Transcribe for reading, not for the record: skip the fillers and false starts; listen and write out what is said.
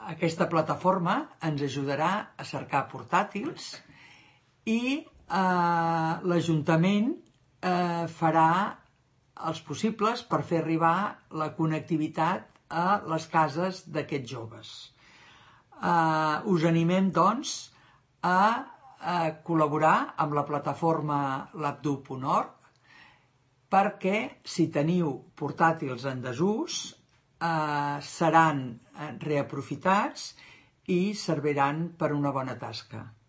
Aquesta plataforma ens ajudarà a cercar portàtils i l'Ajuntament farà els possibles per fer arribar la connectivitat a les cases d'aquests joves. Us animem, doncs, a col·laborar amb la plataforma labdu.org perquè, si teniu portàtils en desús, seran reaprofitats i serviran per una bona tasca.